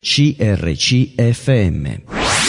CRC-FM.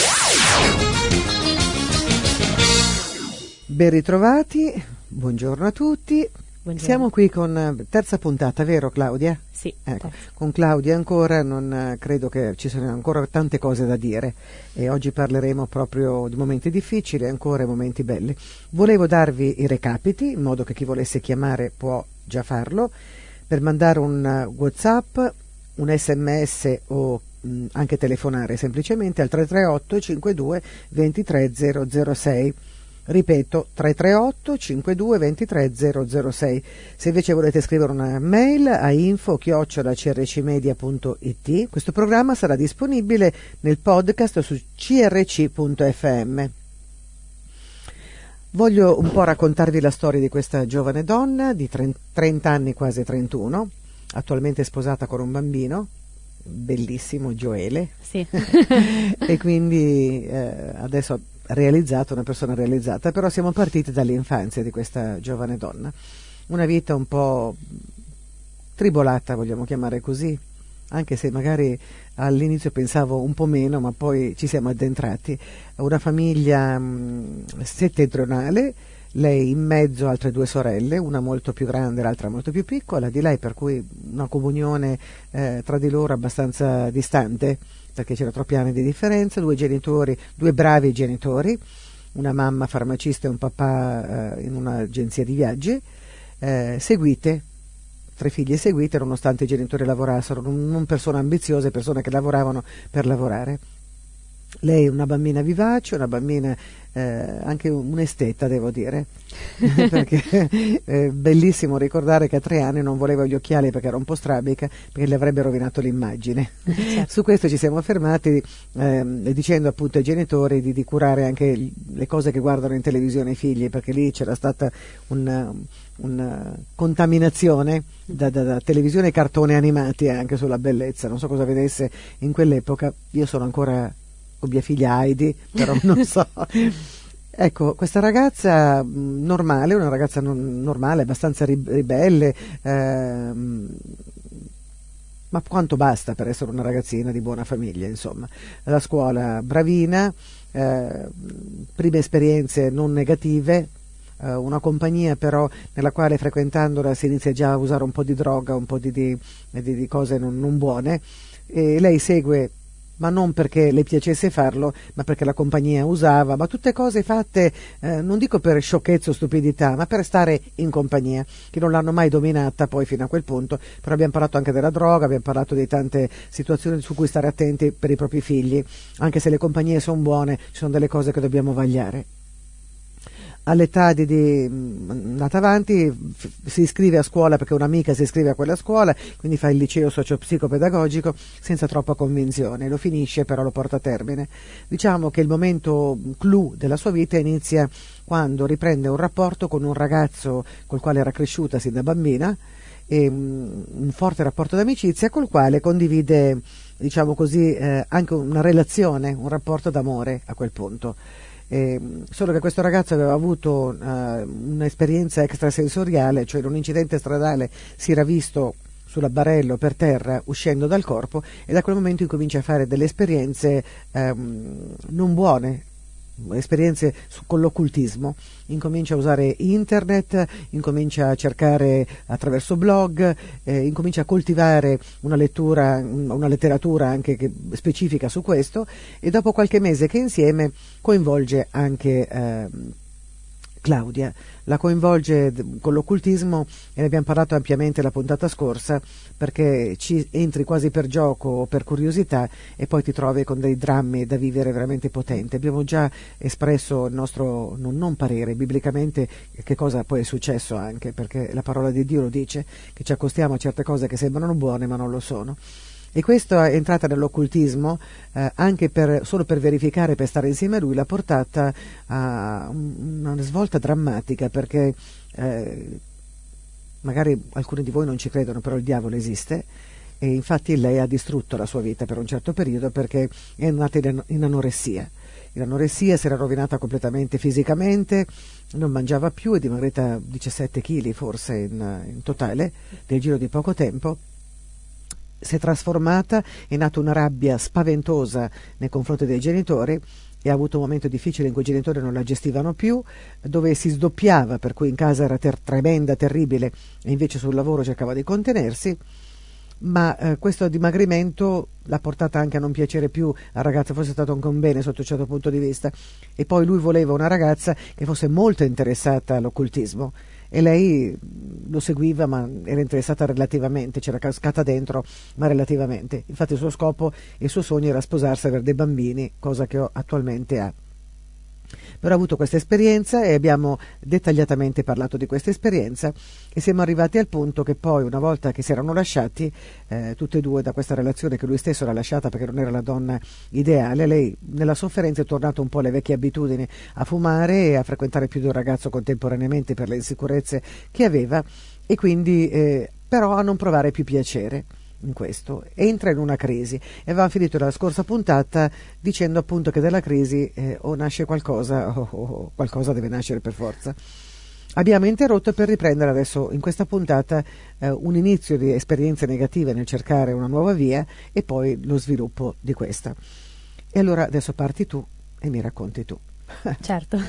Ben ritrovati, buongiorno a tutti. Buongiorno. Siamo qui con terza puntata, vero Claudia? Sì. Ecco, con Claudia ancora non credo che ci siano ancora tante cose da dire e oggi parleremo proprio di momenti difficili e ancora momenti belli. Volevo darvi i recapiti in modo che chi volesse chiamare può già farlo, per mandare un WhatsApp, un SMS o anche telefonare semplicemente al 338 52 23 006. Ripeto, 338 52 23 006. Se invece volete scrivere una mail a info@crcmedia.it, questo programma sarà disponibile nel podcast su crc.fm. Voglio un po' raccontarvi la storia di questa giovane donna di 30 anni, quasi 31, attualmente sposata con un bambino bellissimo, Gioele. Sì. E quindi adesso realizzata, una persona realizzata, però siamo partiti dall'infanzia di questa giovane donna, una vita un po' tribolata, vogliamo chiamare così, anche se magari all'inizio pensavo un po' meno, ma poi ci siamo addentrati. Una famiglia settentrionale, lei in mezzo, altre due sorelle, una molto più grande, l'altra molto più piccola di lei, per cui una comunione tra di loro abbastanza distante, perché c'erano troppi anni di differenza. Due genitori, due bravi genitori, una mamma farmacista e un papà in un'agenzia di viaggi, seguite, 3 figlie seguite, nonostante i genitori lavorassero, non persone ambiziose, persone che lavoravano per lavorare. Lei è una bambina vivace, una bambina anche un'esteta, devo dire, perché è bellissimo ricordare che a 3 anni non voleva gli occhiali perché era un po' strabica, perché le avrebbe rovinato l'immagine. Certo. Su questo ci siamo fermati dicendo appunto ai genitori di curare anche le cose che guardano in televisione i figli, perché lì c'era stata una contaminazione da televisione e cartoni animati anche sulla bellezza. Non so cosa vedesse in quell'epoca, io sono ancora con mia figlia Heidi, però non so. Ecco, questa ragazza normale, una ragazza normale, abbastanza ribelle, ma quanto basta per essere una ragazzina di buona famiglia, insomma. La scuola bravina, prime esperienze non negative, una compagnia però nella quale frequentandola si inizia già a usare un po' di droga, un po' di cose non buone, e lei segue, ma non perché le piacesse farlo, ma perché la compagnia usava, ma tutte cose fatte, non dico per sciocchezza o stupidità, ma per stare in compagnia, che non l'hanno mai dominata poi fino a quel punto. Però abbiamo parlato anche della droga, abbiamo parlato di tante situazioni su cui stare attenti per i propri figli, anche se le compagnie sono buone, ci sono delle cose che dobbiamo vagliare. All'età di andata avanti si iscrive a scuola perché un'amica si iscrive a quella scuola, quindi fa il liceo socio-psicopedagogico senza troppa convinzione, lo finisce però lo porta a termine. Diciamo che il momento clou della sua vita inizia quando riprende un rapporto con un ragazzo col quale era cresciuta sin da bambina, e un forte rapporto d'amicizia col quale condivide, diciamo così, anche una relazione, un rapporto d'amore a quel punto. Solo che questo ragazzo aveva avuto un'esperienza extrasensoriale, cioè in un incidente stradale si era visto sull'abbarello per terra uscendo dal corpo, e da quel momento incomincia a fare delle esperienze non buone, esperienze con l'occultismo. Incomincia a usare internet, incomincia a cercare attraverso blog, incomincia a coltivare una letteratura anche specifica su questo, e dopo qualche mese che insieme coinvolge anche Claudia, la coinvolge con l'occultismo, e ne abbiamo parlato ampiamente la puntata scorsa, perché ci entri quasi per gioco o per curiosità e poi ti trovi con dei drammi da vivere veramente potenti. Abbiamo già espresso il nostro non parere biblicamente che cosa poi è successo, anche perché la parola di Dio lo dice, che ci accostiamo a certe cose che sembrano buone ma non lo sono. E questa è entrata nell'occultismo anche solo per verificare, per stare insieme a lui, l'ha portata a una svolta drammatica, perché magari alcuni di voi non ci credono, però il diavolo esiste, e infatti lei ha distrutto la sua vita per un certo periodo, perché è andata in anoressia. L'anoressia si era rovinata completamente fisicamente, non mangiava più, è dimagrita 17 kg forse in totale nel giro di poco tempo. si è trasformata, è nata una rabbia spaventosa nei confronti dei genitori e ha avuto un momento difficile in cui i genitori non la gestivano più, dove si sdoppiava, per cui in casa era tremenda, terribile, e invece sul lavoro cercava di contenersi. Ma questo dimagrimento l'ha portata anche a non piacere più al ragazzo, forse è stato anche un bene sotto un certo punto di vista, e poi lui voleva una ragazza che fosse molto interessata all'occultismo e lei lo seguiva, ma era interessata relativamente, c'era cascata dentro, ma relativamente. Infatti il suo scopo e il suo sogno era sposarsi e avere dei bambini, cosa che attualmente ha. Però ho avuto questa esperienza e abbiamo dettagliatamente parlato di questa esperienza e siamo arrivati al punto che poi, una volta che si erano lasciati tutte e due da questa relazione che lui stesso l'ha lasciata perché non era la donna ideale, lei nella sofferenza è tornata un po' alle vecchie abitudini, a fumare e a frequentare più di un ragazzo contemporaneamente per le insicurezze che aveva, e quindi però a non provare più piacere in questo, entra in una crisi, e aveva finito la scorsa puntata dicendo appunto che dalla crisi o nasce qualcosa o qualcosa deve nascere per forza. Abbiamo interrotto per riprendere adesso in questa puntata un inizio di esperienze negative nel cercare una nuova via e poi lo sviluppo di questa. E allora adesso parti tu e mi racconti tu. Certo.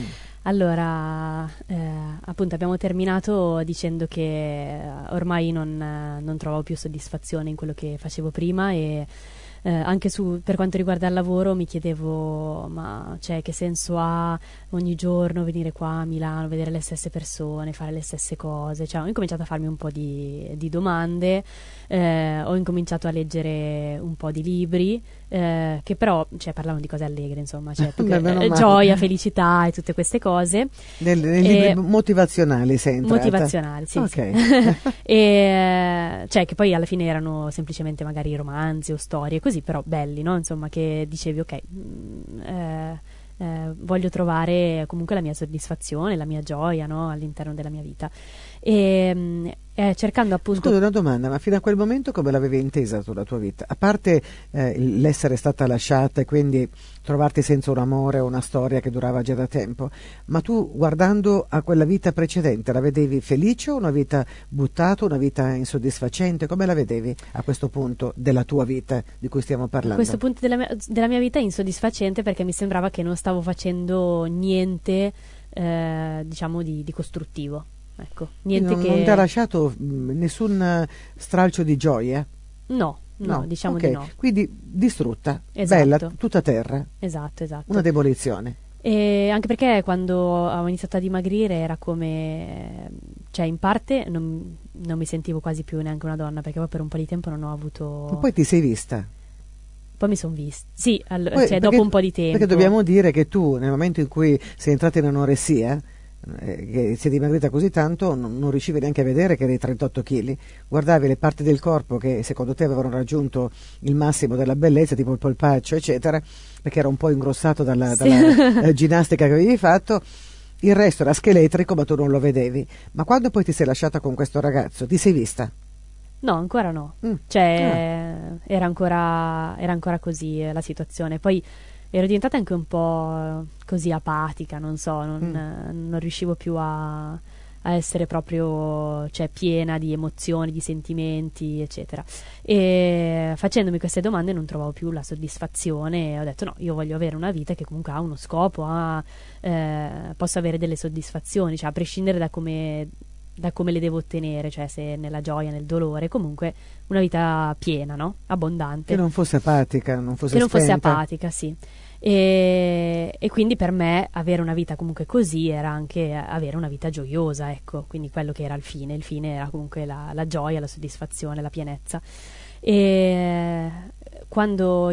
Allora, appunto abbiamo terminato dicendo che ormai non trovavo più soddisfazione in quello che facevo prima e anche per quanto riguarda il lavoro mi chiedevo, ma cioè, che senso ha ogni giorno venire qua a Milano, vedere le stesse persone, fare le stesse cose. Cioè, ho incominciato a farmi un po' di domande, ho incominciato a leggere un po' di libri, che però parlavano di cose allegre, insomma, gioia, felicità e tutte queste cose. Nei libri motivazionali sei entrata? Motivazionali, sì. Okay. Sì. E, che poi alla fine erano semplicemente magari romanzi o storie così, però belli, no? Insomma, che dicevi, ok, voglio trovare comunque la mia soddisfazione, la mia gioia, no? All'interno della mia vita. E cercando appunto... Scusa, una domanda, ma fino a quel momento come l'avevi intesa tu la tua vita? A parte l'essere stata lasciata e quindi trovarti senza un amore o una storia che durava già da tempo, ma tu guardando a quella vita precedente la vedevi felice o una vita buttata, una vita insoddisfacente? Come la vedevi a questo punto della tua vita di cui stiamo parlando? A questo punto della mia vita insoddisfacente perché mi sembrava che non stavo facendo niente diciamo di costruttivo. Ecco, niente che... Non ti ha lasciato nessun stralcio di gioia? No, diciamo okay. di no. Quindi distrutta, esatto. Bella, tutta terra. Esatto. Una demolizione. E anche perché quando ho iniziato a dimagrire era come... Cioè, in parte non mi sentivo quasi più neanche una donna, perché poi per un po' di tempo non ho avuto... Ma poi ti sei vista? Poi mi sono vista. Sì, dopo un po' di tempo. Perché dobbiamo dire che tu, nel momento in cui sei entrata in anoressia, che si è dimagrita così tanto, non riuscivi neanche a vedere che eri 38 kg, guardavi le parti del corpo che secondo te avevano raggiunto il massimo della bellezza, tipo il polpaccio eccetera, perché era un po' ingrossato dalla ginnastica che avevi fatto, il resto era scheletrico ma tu non lo vedevi. Ma quando poi ti sei lasciata con questo ragazzo, ti sei vista? No, ancora no. Era ancora così la situazione. Poi ero diventata anche un po' così apatica, non so, non riuscivo più a essere proprio piena di emozioni, di sentimenti, eccetera. E facendomi queste domande non trovavo più la soddisfazione e ho detto no, io voglio avere una vita che comunque ha uno scopo, posso avere delle soddisfazioni, a prescindere da come le devo ottenere, cioè se nella gioia, nel dolore, comunque una vita piena, no? Abbondante. Che non fosse apatica, non fosse spenta. Che non fosse apatica, sì. E quindi per me avere una vita comunque così era anche avere una vita gioiosa, ecco, quindi quello che era il fine era comunque la gioia, la soddisfazione, la pienezza. E quando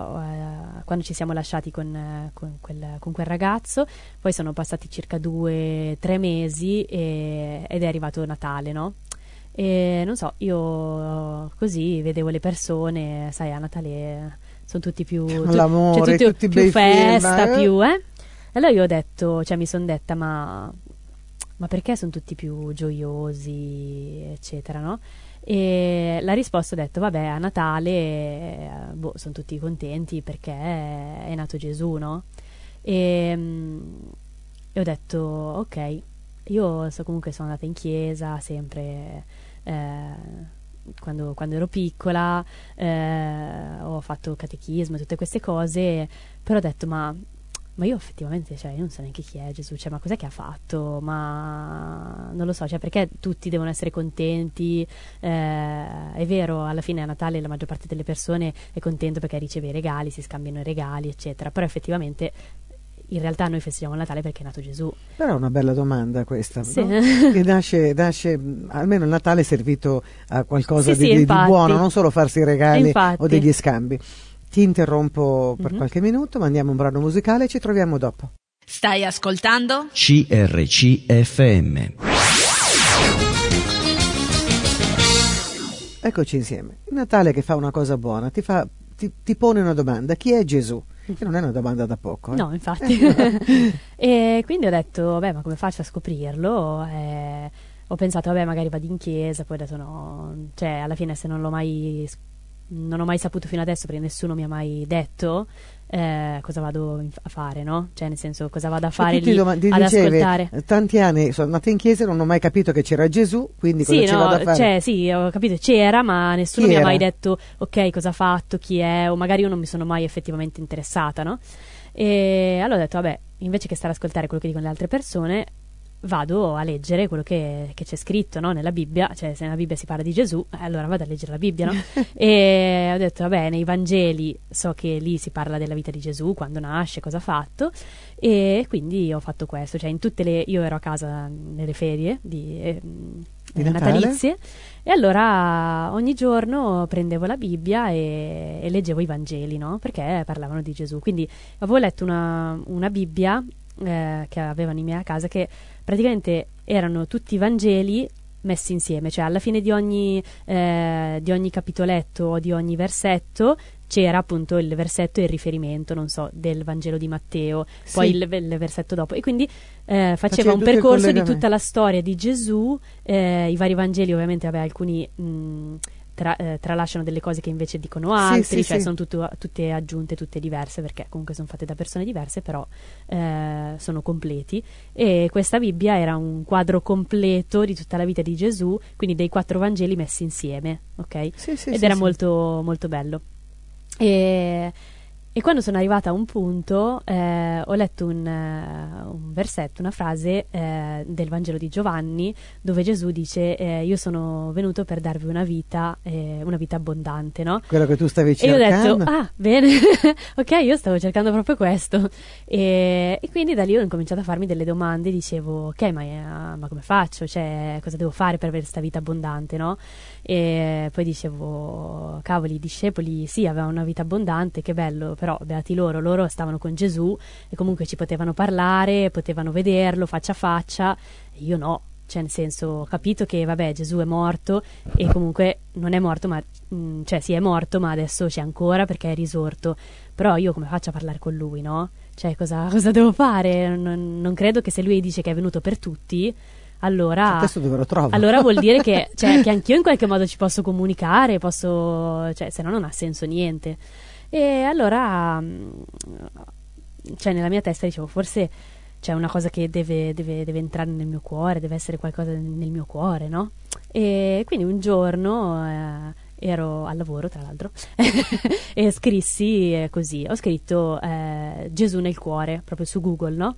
ci siamo lasciati con quel ragazzo, poi sono passati circa 2-3 mesi ed è arrivato Natale, no? E non so, io così vedevo le persone, sai, a Natale sono tutti più l'amore, tutti più festa, film, più allora io ho detto, mi sono detta ma perché sono tutti più gioiosi, eccetera, no? E la risposta ho detto vabbè, a Natale sono tutti contenti perché è nato Gesù, no? E ho detto ok, io comunque sono andata in chiesa sempre, quando ero piccola, ho fatto catechismo e tutte queste cose, però ho detto ma io effettivamente, cioè, io non so neanche chi è Gesù, cioè, ma cos'è che ha fatto? Ma non lo so, cioè, perché tutti devono essere contenti? È vero, alla fine a Natale la maggior parte delle persone è contento perché riceve i regali, si scambiano i regali, eccetera, però effettivamente in realtà noi festeggiamo il Natale perché è nato Gesù. Però è una bella domanda questa, sì. no? Che nasce, almeno il Natale è servito a qualcosa di buono, non solo farsi i regali o degli scambi. Ti interrompo per qualche minuto, mandiamo un brano musicale e ci troviamo dopo. Stai ascoltando? CRCFM. Eccoci insieme. Il Natale che fa una cosa buona, ti pone una domanda: chi è Gesù? Che non è una domanda da poco. No, infatti. E quindi ho detto, vabbè, ma come faccio a scoprirlo? Ho pensato, vabbè, magari vado in chiesa, poi ho detto no, cioè alla fine se non ho mai saputo fino adesso, perché nessuno mi ha mai detto cosa vado a fare, no? Cioè nel senso, cosa vado a fare lì ad ascoltare. Tanti anni sono andata in chiesa e non ho mai capito che c'era Gesù, quindi cosa ci vado a fare? Cioè, sì, ho capito c'era, ma nessuno mi ha mai detto ok, cosa ha fatto, chi è, o magari io non mi sono mai effettivamente interessata, no? E allora ho detto, vabbè, invece che stare ad ascoltare quello che dicono le altre persone, vado a leggere quello che c'è scritto, no? Nella Bibbia, cioè se nella Bibbia si parla di Gesù, allora vado a leggere la Bibbia, no? E ho detto, vabbè, nei Vangeli so che lì si parla della vita di Gesù, quando nasce, cosa ha fatto, e quindi ho fatto questo, cioè io ero a casa nelle ferie di natalizie, e allora ogni giorno prendevo la Bibbia e leggevo i Vangeli, no? Perché parlavano di Gesù, quindi avevo letto una Bibbia che avevano i miei a casa, che praticamente erano tutti i Vangeli messi insieme, cioè alla fine di ogni capitoletto o di ogni versetto c'era appunto il versetto e il riferimento, non so, del Vangelo di Matteo, sì. Poi il versetto dopo, e quindi faceva un percorso di tutta la storia di Gesù. I vari Vangeli ovviamente, vabbè, alcuni tralasciano delle cose che invece dicono altri, cioè sono tutte aggiunte, tutte diverse, perché comunque sono fatte da persone diverse, però sono completi, e questa Bibbia era un quadro completo di tutta la vita di Gesù, quindi dei 4 Vangeli messi insieme, ok? Ed era molto, molto bello. E quando sono arrivata a un punto ho letto un versetto, una frase del Vangelo di Giovanni, dove Gesù dice io sono venuto per darvi una vita abbondante, no? Quello che tu stavi cercando. E io ho detto, bene, ok, io stavo cercando proprio questo, e quindi da lì ho incominciato a farmi delle domande, dicevo, ok, ma come faccio? Cioè, cosa devo fare per avere questa vita abbondante, no? E poi dicevo, cavoli, i discepoli sì, avevano una vita abbondante, che bello, però beati loro stavano con Gesù e comunque ci potevano parlare, potevano vederlo faccia a faccia, e io no, cioè nel senso, ho capito che vabbè, Gesù è morto, e comunque non è morto, ma cioè sì, è morto, ma adesso c'è ancora perché è risorto, però io come faccio a parlare con lui, no? Cioè cosa devo fare? Non credo che se lui dice che è venuto per tutti, allora adesso dove lo trovo? Allora vuol dire che, cioè, che anch'io in qualche modo ci posso comunicare, cioè se no non ha senso niente. E allora cioè nella mia testa dicevo, forse c'è una cosa che deve entrare nel mio cuore, deve essere qualcosa nel mio cuore, no? E quindi un giorno ero al lavoro, tra l'altro, e scrissi così, ho scritto Gesù nel cuore, proprio su Google, no?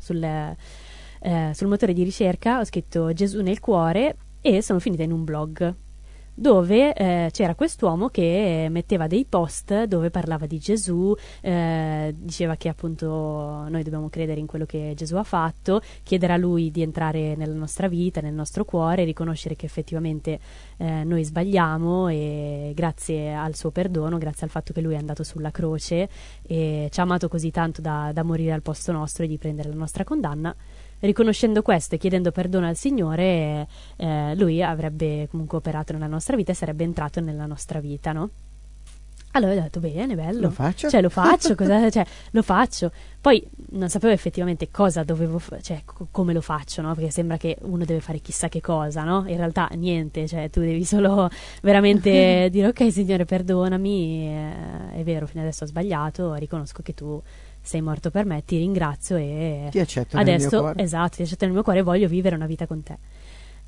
Sul motore di ricerca ho scritto Gesù nel cuore, e sono finita in un blog dove c'era quest'uomo che metteva dei post dove parlava di Gesù, diceva che appunto noi dobbiamo credere in quello che Gesù ha fatto, chiedere a lui di entrare nella nostra vita, nel nostro cuore, riconoscere che effettivamente noi sbagliamo, e grazie al suo perdono, grazie al fatto che lui è andato sulla croce e ci ha amato così tanto da morire al posto nostro e di prendere la nostra condanna, riconoscendo questo e chiedendo perdono al Signore, lui avrebbe comunque operato nella nostra vita e sarebbe entrato nella nostra vita, no? Allora ho detto, bene, bello, lo faccio? Cioè lo faccio, lo faccio. Poi non sapevo effettivamente cosa dovevo cioè come lo faccio, no? Perché sembra che uno deve fare chissà che cosa, no? In realtà niente, cioè tu devi solo veramente dire, ok Signore, perdonami, è vero, fino adesso ho sbagliato, riconosco che tu sei morto per me, ti ringrazio e ti accetto adesso, nel mio cuore. Esatto, ti accetto nel mio cuore e voglio vivere una vita con te.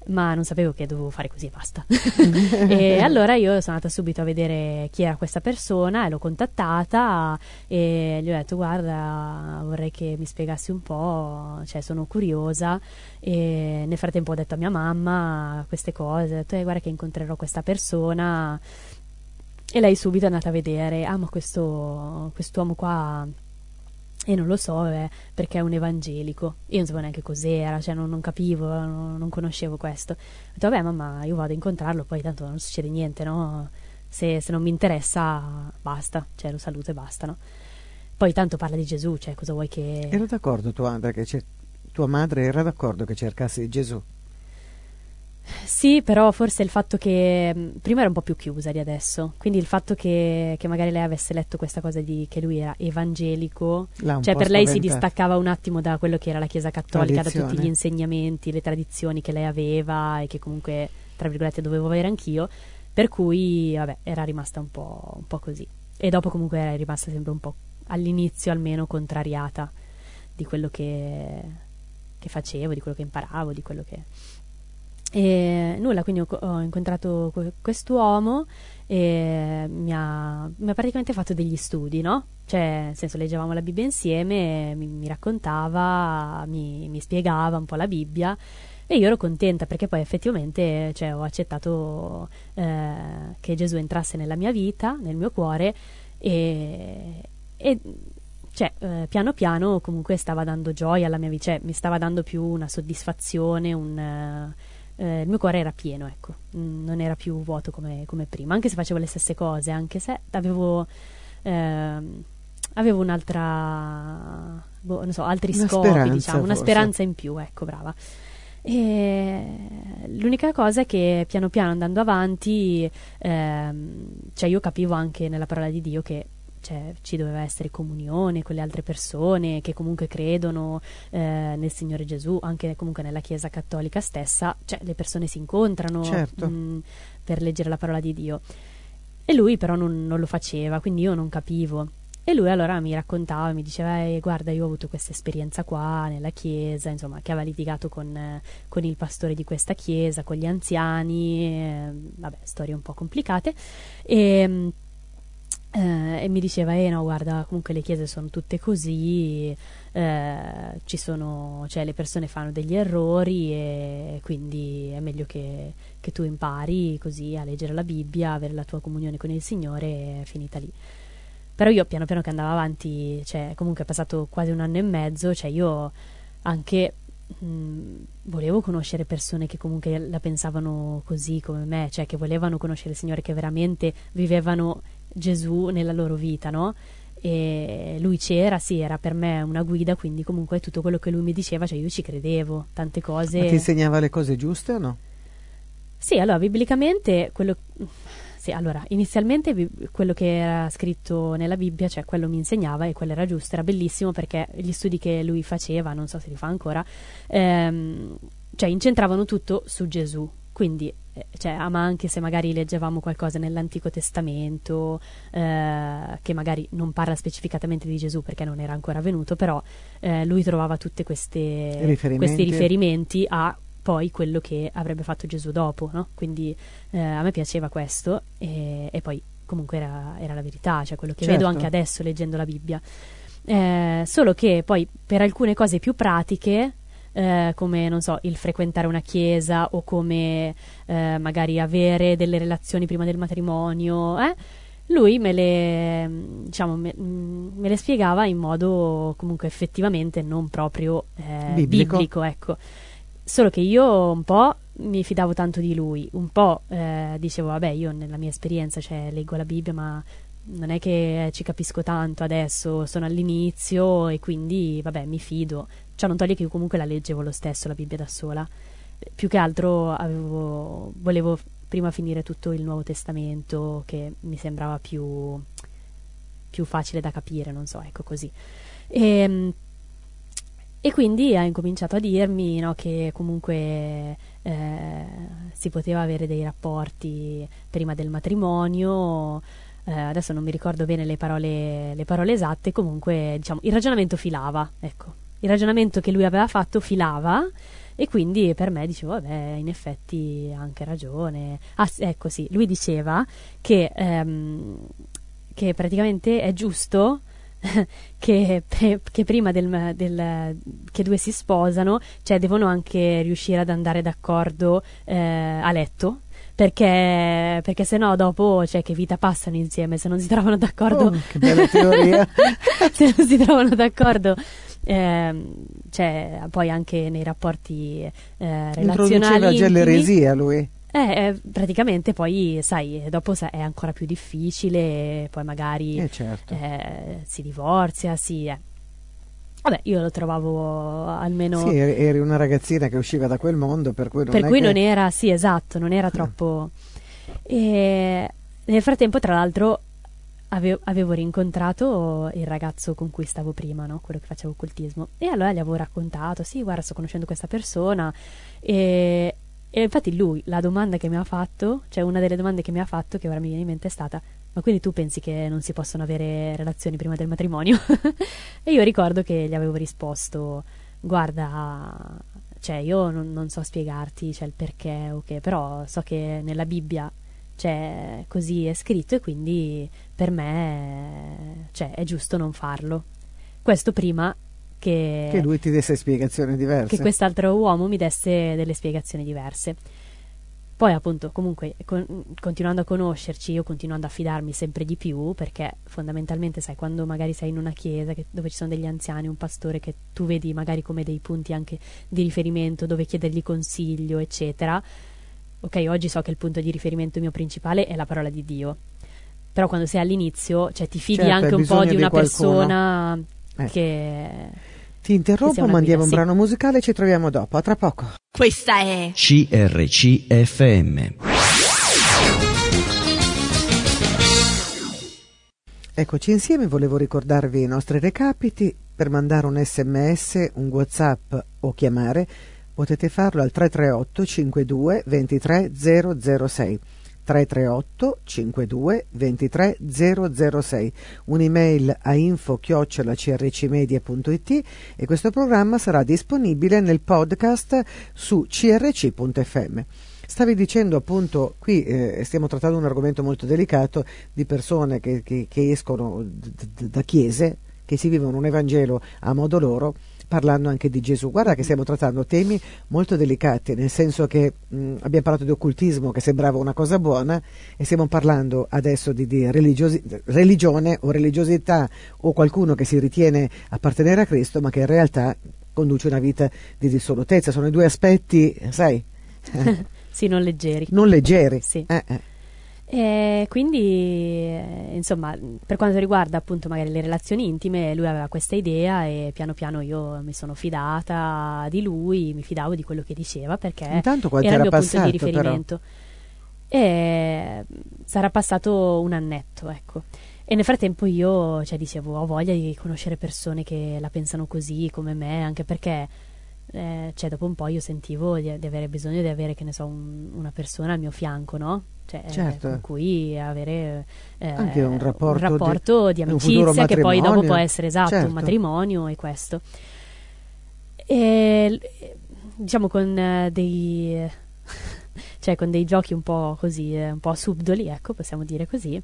ma non sapevo che dovevo fare così e basta. E allora io sono andata subito a vedere chi era questa persona e l'ho contattata e gli ho detto: guarda, vorrei che mi spiegassi un po', cioè sono curiosa. E nel frattempo ho detto a mia mamma queste cose, ho detto: guarda che incontrerò questa persona. E lei subito è andata a vedere: ma quest'uomo qua, e non lo so, perché è un evangelico. Io non sapevo neanche cos'era, cioè non capivo, non conoscevo questo. Ho detto: vabbè mamma, io vado a incontrarlo, poi tanto non succede niente, no? Se non mi interessa, basta, cioè lo saluto e basta, no? Poi tanto parla di Gesù, cioè cosa vuoi che... Era d'accordo tua madre era d'accordo che cercassi Gesù? Sì, però forse il fatto che prima era un po' più chiusa di adesso, quindi il fatto che magari lei avesse letto questa cosa di che lui era evangelico, cioè per lei si distaccava un attimo da quello che era la Chiesa Cattolica, da tutti gli insegnamenti, le tradizioni che lei aveva e che comunque, tra virgolette, dovevo avere anch'io, per cui vabbè, era rimasta un po' così. E dopo comunque era rimasta sempre un po', all'inizio almeno, contrariata di quello che facevo, di quello che imparavo, di quello che... E nulla, quindi ho incontrato quest'uomo e mi ha praticamente fatto degli studi, no? Cioè, nel senso, leggevamo la Bibbia insieme, mi raccontava, mi spiegava un po' la Bibbia e io ero contenta perché poi effettivamente, cioè, ho accettato che Gesù entrasse nella mia vita, nel mio cuore e cioè, piano piano comunque stava dando gioia alla mia vita, cioè, mi stava dando più una soddisfazione, il mio cuore era pieno, ecco, non era più vuoto come prima, anche se facevo le stesse cose, anche se avevo un'altra, non so, altri scopi, diciamo, una speranza in più, ecco, brava. E l'unica cosa è che piano piano andando avanti, cioè io capivo anche nella parola di Dio che, cioè, ci doveva essere comunione con le altre persone che comunque credono nel Signore Gesù, anche comunque nella Chiesa Cattolica stessa, cioè le persone si incontrano, certo, per leggere la parola di Dio, e lui però non lo faceva, quindi io non capivo. E lui allora mi raccontava, mi diceva: guarda, io ho avuto questa esperienza qua nella chiesa, insomma, che aveva litigato con il pastore di questa chiesa, con gli anziani, vabbè, storie un po' complicate, e mi diceva: no, guarda, comunque le chiese sono tutte così, ci sono, cioè le persone fanno degli errori e quindi è meglio che tu impari così a leggere la Bibbia, avere la tua comunione con il Signore, e è finita lì. Però io piano piano che andavo avanti, cioè comunque è passato quasi 1 anno e mezzo, cioè io anche volevo conoscere persone che comunque la pensavano così come me, cioè che volevano conoscere il Signore, che veramente vivevano Gesù nella loro vita, no? E lui c'era, sì, era per me una guida, quindi comunque tutto quello che lui mi diceva, cioè io ci credevo, tante cose. Ma ti insegnava le cose giuste o no? Sì, allora biblicamente sì, allora, inizialmente quello che era scritto nella Bibbia, cioè quello mi insegnava e quello era giusto, era bellissimo perché gli studi che lui faceva, non so se li fa ancora, cioè incentravano tutto su Gesù, quindi cioè, ma anche se magari leggevamo qualcosa nell'Antico Testamento che magari non parla specificatamente di Gesù perché non era ancora venuto, però lui trovava tutti questi riferimenti a poi quello che avrebbe fatto Gesù dopo, no? Quindi a me piaceva questo e poi comunque era la verità, cioè quello che vedo anche adesso leggendo la Bibbia, solo che poi per alcune cose più pratiche, come non so, il frequentare una chiesa o come magari avere delle relazioni prima del matrimonio, lui me le spiegava in modo comunque effettivamente non proprio biblico, ecco. Solo che io un po' mi fidavo tanto di lui, un po' dicevo: vabbè, io nella mia esperienza, cioè, leggo la Bibbia, ma non è che ci capisco tanto adesso, sono all'inizio e quindi vabbè, mi fido. Ciò non toglie che io comunque la leggevo lo stesso la Bibbia da sola, più che altro volevo prima finire tutto il Nuovo Testamento, che mi sembrava più facile da capire, non so, ecco, così. E quindi ha incominciato a dirmi, no, che comunque si poteva avere dei rapporti prima del matrimonio, adesso non mi ricordo bene le parole esatte, comunque diciamo il ragionamento filava, ecco, il ragionamento che lui aveva fatto filava, E quindi per me dicevo, vabbè, in effetti ha anche ragione. Ecco, sì, lui diceva che praticamente è giusto che prima che due si sposano, cioè devono anche riuscire ad andare d'accordo a letto, perché se no dopo, cioè, che vita passano insieme se non si trovano d'accordo. Che bella teoria. Se non si trovano d'accordo, cioè, poi anche nei rapporti relazionali già l'eresia lui. Praticamente poi, sai, dopo è ancora più difficile, poi magari certo. si divorzia, Vabbè, io lo trovavo almeno... Sì, eri una ragazzina che usciva da quel mondo, per cui non era, sì, esatto, non era troppo... E nel frattempo, tra l'altro, avevo rincontrato il ragazzo con cui stavo prima, no? Quello che facevo occultismo. E allora gli avevo raccontato, sì, guarda, sto conoscendo questa persona. E infatti lui, la domanda che mi ha fatto, cioè una delle domande che mi ha fatto, che ora mi viene in mente, è stata: ma quindi tu pensi che non si possono avere relazioni prima del matrimonio? E io ricordo che gli avevo risposto: guarda, cioè io non so spiegarti, cioè, il perché, ok, però so che nella Bibbia, cioè, così è scritto, e quindi per me, cioè, è giusto non farlo. Questo prima che lui ti desse spiegazioni diverse, che quest'altro uomo mi desse delle spiegazioni diverse. Poi appunto, comunque, continuando a conoscerci, io continuando a fidarmi sempre di più, perché fondamentalmente, sai, quando magari sei in una chiesa dove ci sono degli anziani, un pastore che tu vedi magari come dei punti anche di riferimento dove chiedergli consiglio, eccetera, ok, oggi so che il punto di riferimento mio principale è la parola di Dio, però quando sei all'inizio, cioè, ti fidi anche un po' di una persona che... Ti interrompo, ma andiamo un brano musicale e ci troviamo dopo. A tra poco. Questa è CRCFM. Eccoci insieme, volevo ricordarvi i nostri recapiti. Per mandare un SMS, un WhatsApp o chiamare potete farlo al 338 52 23 006. 338 52 23 006, un'email a info@crcmedia.it, e questo programma sarà disponibile nel podcast su crc.fm. Stavi dicendo, appunto, qui stiamo trattando un argomento molto delicato di persone che escono da chiese, che si vivono un Evangelo a modo loro, parlando anche di Gesù. Guarda che stiamo trattando temi molto delicati, nel senso che abbiamo parlato di occultismo, che sembrava una cosa buona, e stiamo parlando adesso di religione o religiosità, o qualcuno che si ritiene appartenere a Cristo ma che in realtà conduce una vita di dissolutezza. Sono i due aspetti, sai? Sì, non leggeri. Non leggeri. Sì. E quindi, insomma, per quanto riguarda appunto magari le relazioni intime, lui aveva questa idea e piano piano io mi sono fidata di lui, mi fidavo di quello che diceva, perché intanto era il mio passato, punto di riferimento. Però. E sarà passato un annetto, ecco. E nel frattempo io, cioè, dicevo, ho voglia di conoscere persone che la pensano così come me, anche perché cioè, dopo un po' io sentivo di avere bisogno di avere, che ne so, una persona al mio fianco, no? Cioè, certo, con cui avere anche un rapporto di amicizia, che poi dopo può essere, esatto, certo, un matrimonio, e questo. E diciamo con cioè con dei giochi un po' così, un po' subdoli, ecco, possiamo dire così.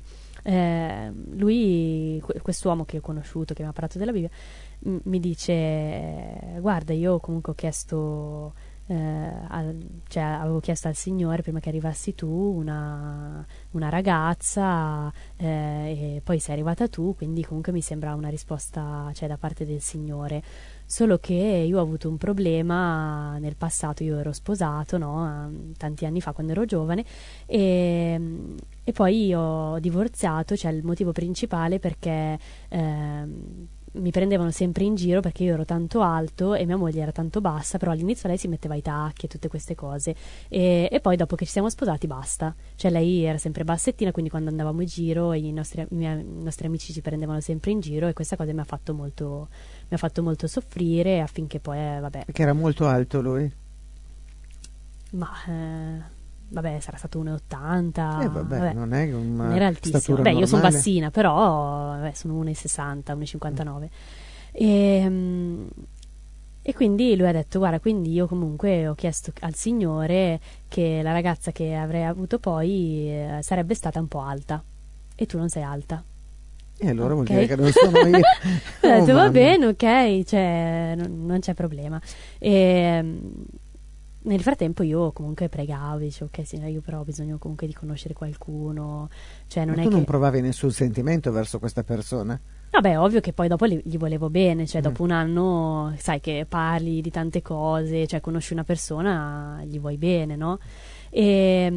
Lui, quest'uomo che ho conosciuto, che mi ha parlato della Bibbia, mi dice: guarda, io comunque ho chiesto, cioè avevo chiesto al Signore prima che arrivassi tu una ragazza, e poi sei arrivata tu, quindi comunque mi sembra una risposta, cioè, da parte del Signore. Solo che io ho avuto un problema nel passato, io ero sposato, no? Tanti anni fa, quando ero giovane, e poi ho divorziato, cioè il motivo principale perché mi prendevano sempre in giro perché io ero tanto alto e mia moglie era tanto bassa, però all'inizio lei si metteva i tacchi e tutte queste cose, e poi dopo che ci siamo sposati basta, cioè lei era sempre bassettina, quindi quando andavamo in giro i nostri amici ci prendevano sempre in giro, e questa cosa mi ha fatto molto soffrire, affinché poi vabbè, perché era molto alto lui, ma vabbè, sarà stato 1,80. Vabbè, non è una non era altissimo. statura Beh, normale. io sono bassina, però sono 1,60, 1,59. E quindi lui ha detto: guarda, quindi io comunque ho chiesto al Signore che la ragazza che avrei avuto poi sarebbe stata un po' alta, e tu non sei alta. E allora vuol Ok. dire che non sono io. Ho detto: va mamma. bene, ok, cioè, non c'è problema. E nel frattempo io comunque pregavo, dicevo: ok Signore, io però ho bisogno comunque di conoscere qualcuno, cioè non Ma è tu che... non provavi nessun sentimento verso questa persona? Vabbè, ovvio che poi dopo gli volevo bene, cioè dopo un anno, sai che parli di tante cose, cioè conosci una persona, gli vuoi bene, no? E,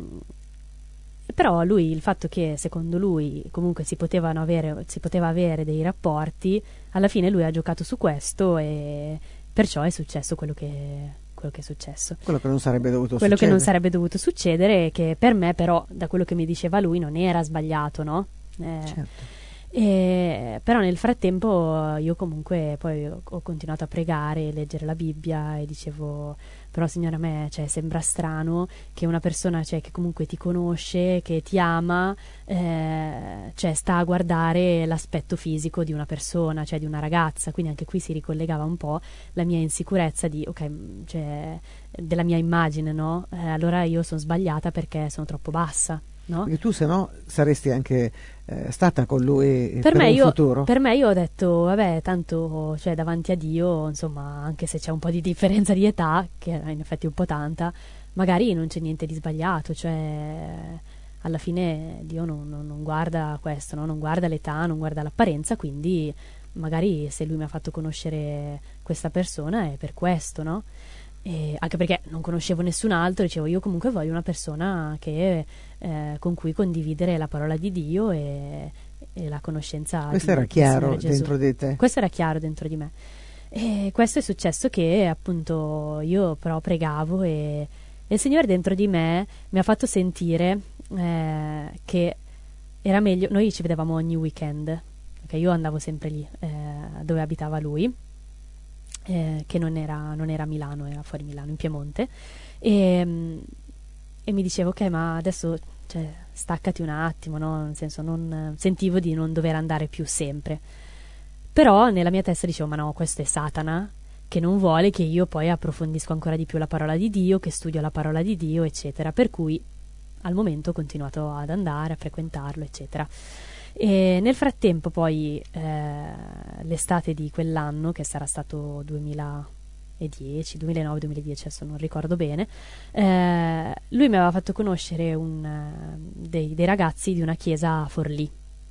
però lui, il fatto che secondo lui comunque si poteva avere dei rapporti, alla fine lui ha giocato su questo e perciò è successo quello che è successo. Quello che non sarebbe dovuto Quello che succedere. non sarebbe dovuto succedere, che per me però, da quello che mi diceva lui, non era sbagliato, no? Certo. Però nel frattempo io comunque poi ho continuato a pregare, leggere la Bibbia e dicevo: però Signore, a me, cioè, sembra strano che una persona, cioè, che comunque ti conosce, che ti ama, cioè, sta a guardare l'aspetto fisico di una persona, cioè di una ragazza. Quindi anche qui si ricollegava un po' la mia insicurezza di, ok, cioè, della mia immagine, no? Allora io sono sbagliata perché sono troppo bassa, no? Perché tu se no saresti anche stata con lui Per per me, un futuro. per me io ho detto: vabbè, tanto, cioè, davanti a Dio, insomma, anche se c'è un po' di differenza di età, che è in effetti un po' tanta, magari non c'è niente di sbagliato, cioè alla fine Dio non guarda questo, no? Non guarda l'età, non guarda l'apparenza, quindi magari se lui mi ha fatto conoscere questa persona è per questo, no? E anche perché non conoscevo nessun altro, dicevo: io comunque voglio una persona con cui condividere la parola di Dio e la conoscenza Questo di, era del chiaro Signore Gesù. dentro di te. Questo era chiaro dentro di me. E questo è successo che appunto io però pregavo e il Signore dentro di me mi ha fatto sentire che era meglio. Noi ci vedevamo ogni weekend, perché io andavo sempre lì dove abitava lui, che non era a Milano, era fuori Milano, in Piemonte, e mi dicevo: ok, ma adesso, cioè, staccati un attimo, no? Nel senso, sentivo di non dover andare più sempre, però nella mia testa dicevo: ma no, questo è Satana che non vuole che io poi approfondisco ancora di più la parola di Dio, che studio la parola di Dio, eccetera. Per cui al momento ho continuato ad andare, a frequentarlo, eccetera. E nel frattempo poi l'estate di quell'anno, che sarà stato 2010, 2009-2010, adesso non ricordo bene, lui mi aveva fatto conoscere dei ragazzi di una chiesa a Forlì,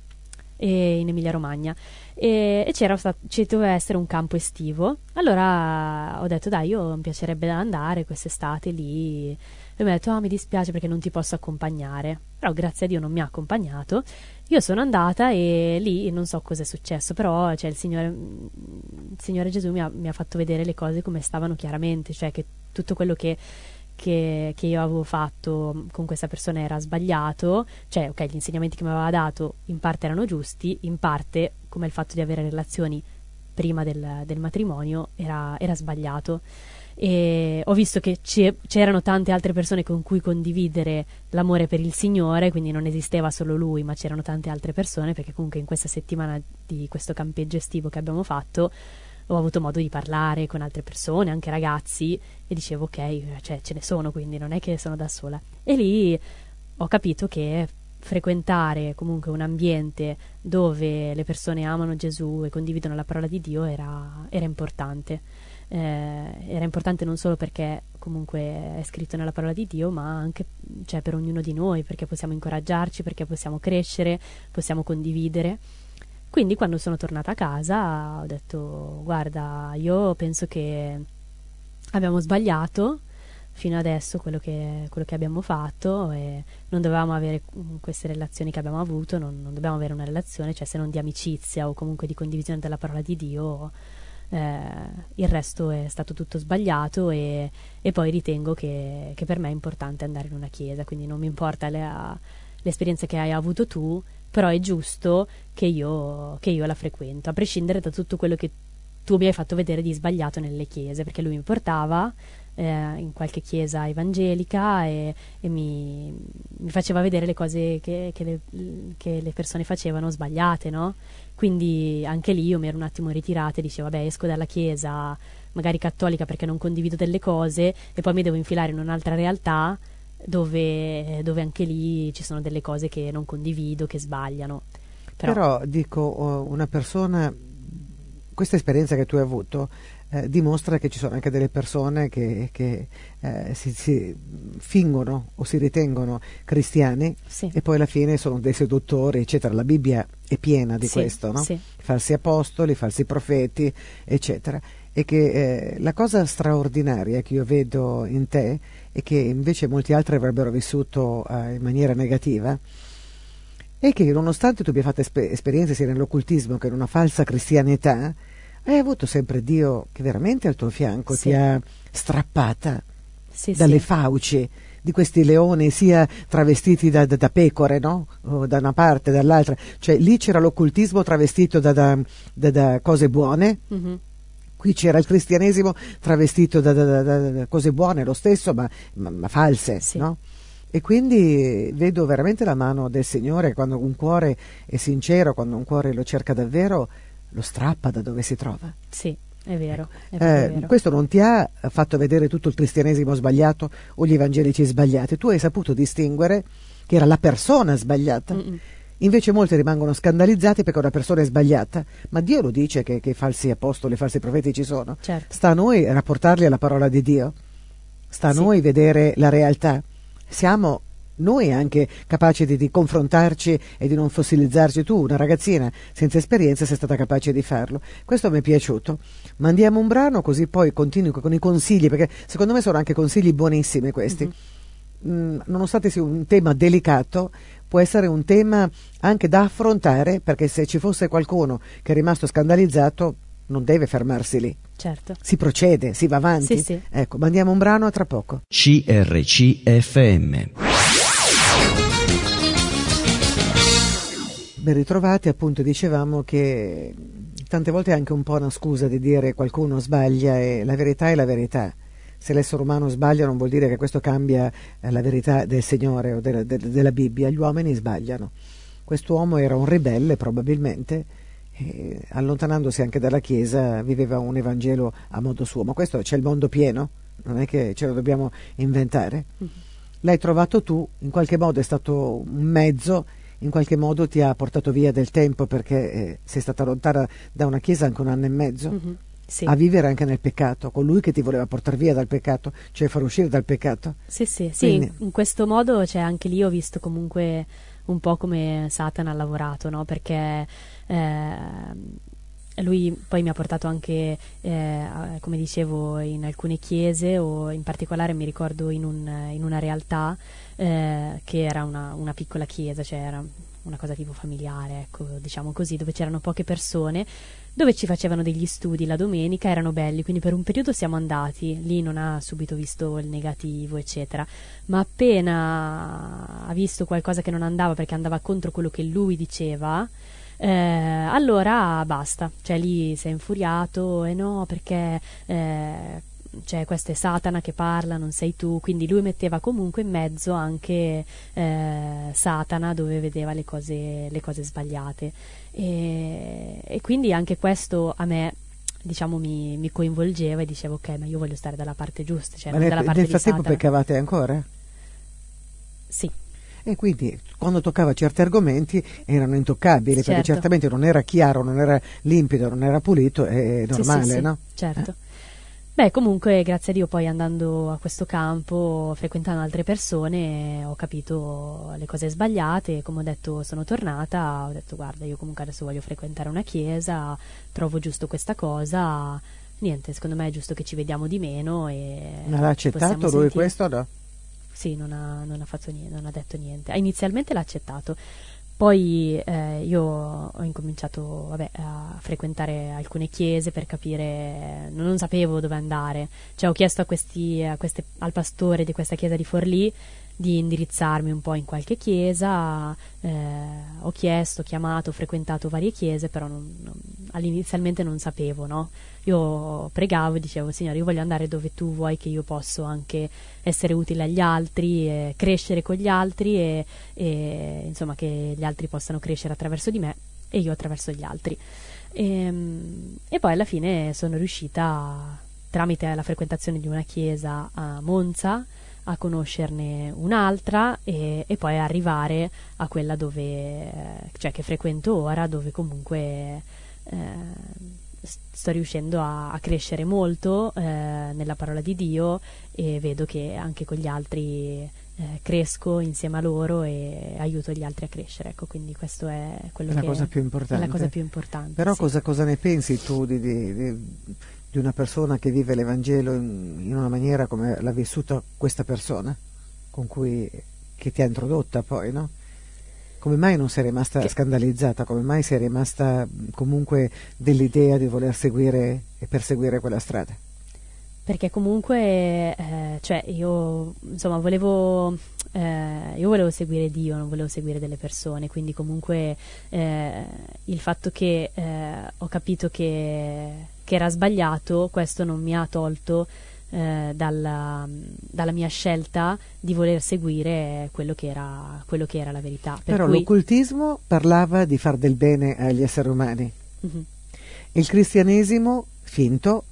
in Emilia Romagna, e ci doveva essere un campo estivo. Allora ho detto: dai, io mi piacerebbe andare quest'estate lì. E mi ha detto: mi dispiace perché non ti posso accompagnare. Però grazie a Dio non mi ha accompagnato. Io sono andata e lì non so cosa è successo, però, cioè, il Signore Gesù mi ha fatto vedere le cose come stavano chiaramente, cioè che tutto quello che io avevo fatto con questa persona era sbagliato, cioè, ok, gli insegnamenti che mi aveva dato in parte erano giusti, in parte, come il fatto di avere relazioni prima del matrimonio, era sbagliato. E ho visto che c'erano tante altre persone con cui condividere l'amore per il Signore, quindi non esisteva solo lui, ma c'erano tante altre persone, perché comunque in questa settimana di questo campeggio estivo che abbiamo fatto ho avuto modo di parlare con altre persone, anche ragazzi, e dicevo: ok, cioè, ce ne sono, quindi non è che sono da sola. E lì ho capito che frequentare comunque un ambiente dove le persone amano Gesù e condividono la parola di Dio era importante. Era importante non solo perché comunque è scritto nella parola di Dio, ma anche, cioè, per ognuno di noi, perché possiamo incoraggiarci, perché possiamo crescere, possiamo condividere. Quindi quando sono tornata a casa ho detto: guarda, io penso che abbiamo sbagliato fino adesso quello che abbiamo fatto, e non dovevamo avere queste relazioni che abbiamo avuto, non dobbiamo avere una relazione, cioè, se non di amicizia o comunque di condivisione della parola di Dio. Il resto è stato tutto sbagliato, e poi ritengo che per me è importante andare in una chiesa, quindi non mi importa l'esperienza che hai avuto tu, però è giusto che io la frequento, a prescindere da tutto quello che tu mi hai fatto vedere di sbagliato nelle chiese, perché lui mi portava in qualche chiesa evangelica e mi faceva vedere le cose che le persone facevano sbagliate, no? Quindi anche lì io mi ero un attimo ritirata e dicevo, vabbè, esco dalla chiesa magari cattolica perché non condivido delle cose e poi mi devo infilare in un'altra realtà dove anche lì ci sono delle cose che non condivido, che sbagliano. Però dico, una persona, questa esperienza che tu hai avuto dimostra che ci sono anche delle persone che si fingono o si ritengono cristiani, sì, e poi alla fine sono dei seduttori, eccetera. La Bibbia è piena di sì, questo, no? Sì. Falsi apostoli, falsi profeti, eccetera. E che la cosa straordinaria che io vedo in te e che invece molti altri avrebbero vissuto in maniera negativa è che, nonostante tu abbia fatto esperienze sia nell'occultismo che in una falsa cristianità, hai avuto sempre Dio che veramente al tuo fianco ti ha strappata dalle fauci di questi leoni, sia travestiti da pecore, no? O da una parte, dall'altra. Cioè lì c'era l'occultismo travestito da cose buone. Mm-hmm. Qui c'era il cristianesimo travestito da cose buone, lo stesso, ma false, sì, no? E quindi vedo veramente la mano del Signore quando un cuore è sincero, quando un cuore lo cerca davvero, lo strappa da dove si trova. Sì, è vero. È vero. Questo non ti ha fatto vedere tutto il cristianesimo sbagliato o gli evangelici sbagliati, tu hai saputo distinguere che era la persona sbagliata. Mm-mm. Invece molti rimangono scandalizzati perché una persona è sbagliata, ma Dio lo dice che i falsi apostoli, i falsi profeti ci sono. Certo. Sta a noi rapportarli alla parola di Dio, sta a noi vedere la realtà. Siamo noi anche capaci di confrontarci e di non fossilizzarci. Tu, una ragazzina senza esperienza, sei stata capace di farlo. Questo mi è piaciuto. Mandiamo un brano così poi continui con i consigli, perché secondo me sono anche consigli buonissimi questi. Nonostante sia un tema delicato, può essere un tema anche da affrontare, perché se ci fosse qualcuno che è rimasto scandalizzato non deve fermarsi lì. Certo. Si procede, si va avanti. Sì. Ecco, mandiamo un brano, a tra poco. CRCFM. Ben ritrovati. Appunto dicevamo che tante volte è anche un po' una scusa di dire qualcuno sbaglia, e la verità è la verità. Se l'essere umano sbaglia non vuol dire che questo cambia la verità del Signore o della Bibbia. Gli uomini sbagliano. Quest'uomo era un ribelle probabilmente, e allontanandosi anche dalla Chiesa viveva un Evangelo a modo suo. Ma questo c'è il mondo pieno, non è che ce lo dobbiamo inventare. L'hai trovato tu, in qualche modo è stato un mezzo, in qualche modo ti ha portato via del tempo, perché sei stata lontana da una Chiesa anche 1 anno e mezzo. Mm-hmm. Sì. A vivere anche nel peccato, colui che ti voleva portare via dal peccato, cioè far uscire dal peccato. Sì. Quindi, In questo modo, cioè, anche lì ho visto comunque un po' come Satana ha lavorato, no? Perché lui poi mi ha portato anche, come dicevo, in alcune chiese, o in particolare mi ricordo in una realtà che era una piccola chiesa, cioè era una cosa tipo familiare, ecco, diciamo così, dove c'erano poche persone, dove ci facevano degli studi la domenica, erano belli, quindi per un periodo siamo andati, lì non ha subito visto il negativo, eccetera, ma appena ha visto qualcosa che non andava, perché andava contro quello che lui diceva, allora basta, cioè lì si è infuriato, e no, perché cioè questo è Satana che parla, non sei tu. Quindi lui metteva comunque in mezzo anche Satana, dove vedeva le cose sbagliate, e quindi anche questo a me, diciamo, mi coinvolgeva, e dicevo ok, ma io voglio stare dalla parte giusta, cioè ma non dalla parte nel frattempo di Satana. peccavate ancora? Sì. E quindi quando toccava certi argomenti erano intoccabili, Certo. perché certamente non era chiaro, non era limpido, non era pulito, è normale, sì, no? Certo. Beh, comunque, grazie a Dio, poi andando a questo campo, frequentando altre persone, ho capito le cose sbagliate, e come ho detto sono tornata, ho detto guarda, io comunque adesso voglio frequentare una chiesa, trovo giusto questa cosa, niente, secondo me è giusto che ci vediamo di meno, e Ma l'ha ci accettato possiamo lui sentire. questo o no? Sì, non ha fatto niente, non ha detto niente. Inizialmente l'ha accettato, poi io ho incominciato, a frequentare alcune chiese per capire, non sapevo dove andare, cioè ho chiesto al pastore di questa chiesa di Forlì di indirizzarmi un po' in qualche chiesa, ho chiamato, ho frequentato varie chiese, però inizialmente non sapevo, no? Io pregavo e dicevo: Signore, io voglio andare dove tu vuoi, che io posso anche essere utile agli altri, crescere con gli altri, e insomma che gli altri possano crescere attraverso di me. e io attraverso gli altri. E poi alla fine sono riuscita, tramite la frequentazione di una chiesa a Monza, a conoscerne un'altra e poi arrivare a quella dove, cioè che frequento ora, dove comunque sto riuscendo a crescere molto nella parola di Dio, e vedo che anche con gli altri cresco insieme a loro e aiuto gli altri a crescere, ecco, quindi questo è quello è la che cosa più importante. è la cosa più importante. Però sì. cosa ne pensi tu di una persona che vive l'Evangelo in una maniera come l'ha vissuta questa persona che ti ha introdotta poi, no? Come mai non sei rimasta scandalizzata? Come mai sei rimasta comunque dell'idea di voler seguire e perseguire quella strada? Perché comunque cioè io insomma volevo seguire Dio, non volevo seguire delle persone, quindi comunque il fatto che ho capito che era sbagliato, questo non mi ha tolto dalla mia scelta di voler seguire quello che era la verità. Però l'occultismo parlava di far del bene agli esseri umani. Il cristianesimo finto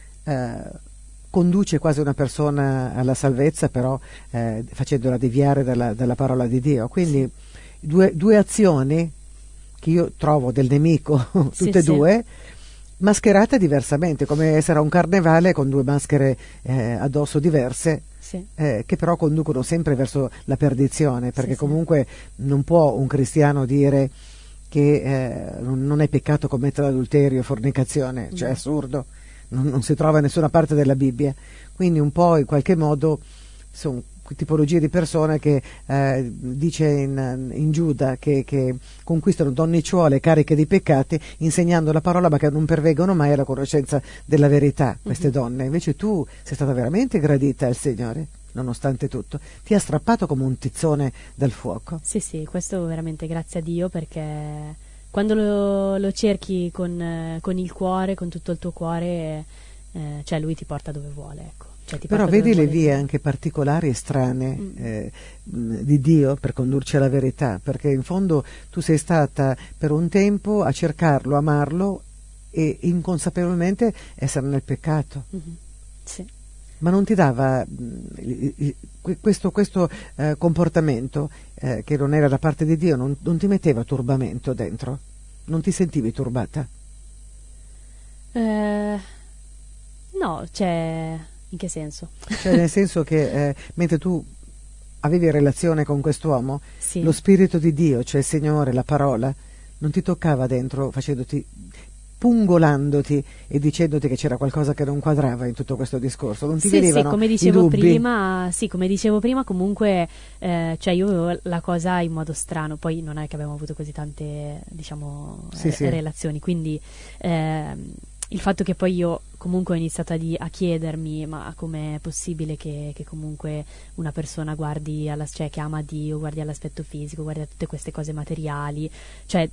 conduce quasi una persona alla salvezza, però facendola deviare dalla parola di Dio. Quindi due azioni che io trovo del nemico, tutte e due, mascherate diversamente, come essere a un carnevale con due maschere addosso diverse, che però conducono sempre verso la perdizione, perché comunque non può un cristiano dire che non è peccato commettere adulterio, fornicazione, cioè è assurdo. Non si trova in nessuna parte della Bibbia, quindi un po' in qualche modo sono tipologie di persone che dice in Giuda che conquistano donnicciuole cariche di peccati insegnando la parola ma che non pervengono mai alla conoscenza della verità, queste donne. Invece tu sei stata veramente gradita al Signore nonostante tutto, ti ha strappato come un tizzone dal fuoco. Sì, questo veramente grazie a Dio, perché quando lo cerchi con il cuore, con tutto il tuo cuore, cioè lui ti porta dove vuole, ecco. Cioè, però vedi le vie anche particolari e strane di Dio per condurci alla verità, perché in fondo tu sei stata per un tempo a cercarlo, amarlo e inconsapevolmente essere nel peccato. Sì. Ma non ti dava questo comportamento che non era da parte di Dio, non ti metteva turbamento dentro? Non ti sentivi turbata? No, cioè, in che senso? Cioè nel senso che mentre tu avevi relazione con quest'uomo, lo Spirito di Dio, cioè il Signore, la parola, non ti toccava dentro pungolandoti e dicendoti che c'era qualcosa che non quadrava in tutto questo discorso, non ti venivano come dicevo prima, comunque cioè io avevo la cosa in modo strano, poi non è che abbiamo avuto così tante, diciamo, relazioni, quindi il fatto che poi io comunque ho iniziato a chiedermi ma com'è possibile che comunque una persona guardi cioè che ama Dio, guardi all'aspetto fisico, guardi a tutte queste cose materiali, cioè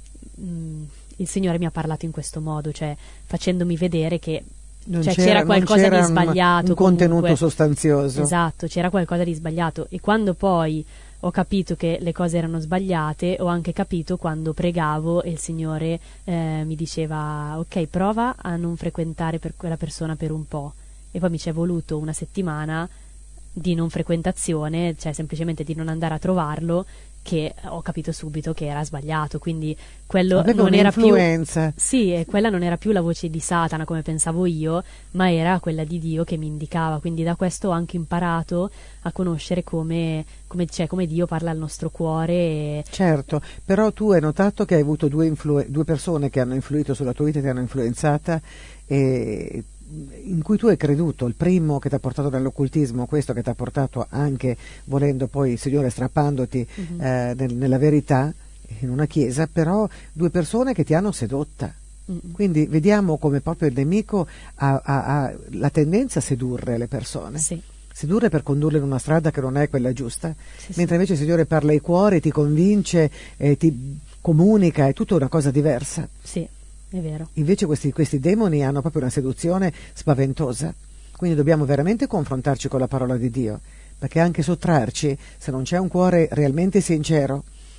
il Signore mi ha parlato in questo modo, cioè facendomi vedere che c'era qualcosa di sbagliato, un contenuto sostanzioso. Esatto, c'era qualcosa di sbagliato, e quando poi ho capito che le cose erano sbagliate, ho anche capito quando pregavo e il Signore mi diceva ok, prova a non frequentare per quella persona per un po', e poi mi ci è voluto una settimana di non frequentazione, cioè semplicemente di non andare a trovarlo, che ho capito subito che era sbagliato, quindi quello non era più e quella non era più la voce di Satana come pensavo io, ma era quella di Dio che mi indicava, quindi da questo ho anche imparato a conoscere come Dio parla al nostro cuore. Certo, però tu hai notato che hai avuto due persone che hanno influito sulla tua vita, ti hanno influenzata e in cui tu hai creduto, il primo che ti ha portato nell'occultismo, questo che ti ha portato anche, volendo poi il Signore strappandoti nella verità in una chiesa, però due persone che ti hanno sedotta. Quindi vediamo come proprio il nemico ha la tendenza a sedurre le persone, sedurre per condurle in una strada che non è quella giusta, mentre invece il Signore parla ai cuori, ti convince, ti comunica, è tutta una cosa diversa. Sì. È vero. Invece questi demoni hanno proprio una seduzione spaventosa, quindi dobbiamo veramente confrontarci con la parola di Dio, perché anche sottrarci, se non c'è un cuore realmente sincero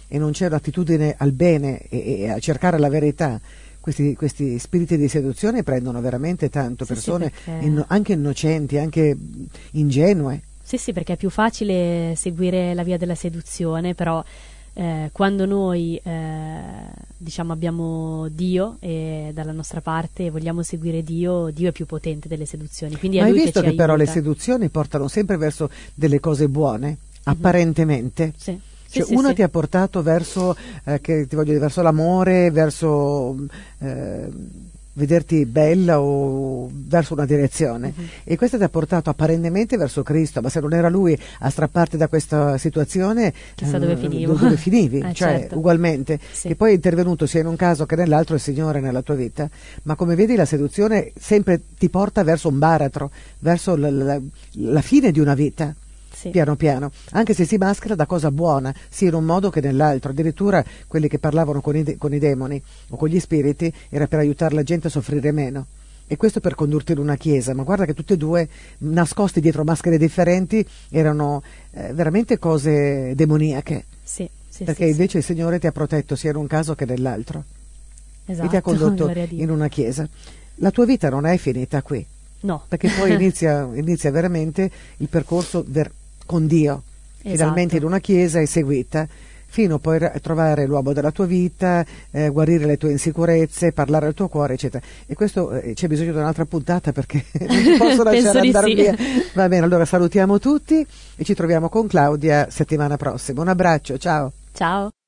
e non c'è l'attitudine al bene e a cercare la verità, questi spiriti di seduzione prendono veramente tanto persone, anche innocenti, anche ingenue. Sì, perché è più facile seguire la via della seduzione, però quando noi diciamo abbiamo Dio dalla nostra parte e vogliamo seguire Dio è più potente delle seduzioni. Quindi Ma è hai lui visto che ci che però le aiuta. seduzioni portano sempre verso delle cose buone, apparentemente? Sì. Cioè, una ti ha portato verso, verso l'amore, verso vederti bella o verso una direzione, e questa ti ha portato apparentemente verso Cristo, ma se non era Lui a strapparti da questa situazione, chissà dove finivo. Dove finivi, cioè certo. ugualmente. Sì. E poi è intervenuto sia in un caso che nell'altro il Signore nella tua vita, ma come vedi la seduzione sempre ti porta verso un baratro, verso la fine di una vita. Sì. Piano piano, anche se si maschera da cosa buona, sia in un modo che nell'altro. Addirittura quelli che parlavano con i demoni o con gli spiriti era per aiutare la gente a soffrire meno, e questo per condurti in una chiesa. Ma guarda che tutti e due, nascosti dietro maschere differenti, erano veramente cose demoniache. Sì, perché invece il Signore ti ha protetto sia in un caso che nell'altro. Esatto, e ti ha condotto in una chiesa. La tua vita non è finita qui, no, perché poi inizia veramente il percorso con Dio. Finalmente in una chiesa è seguita, fino poi a trovare l'uomo della tua vita, guarire le tue insicurezze, parlare al tuo cuore, eccetera. E questo c'è bisogno di un'altra puntata, perché non ti posso lasciare andare via. Va bene, allora salutiamo tutti e ci troviamo con Claudia settimana prossima. Un abbraccio, ciao. Ciao.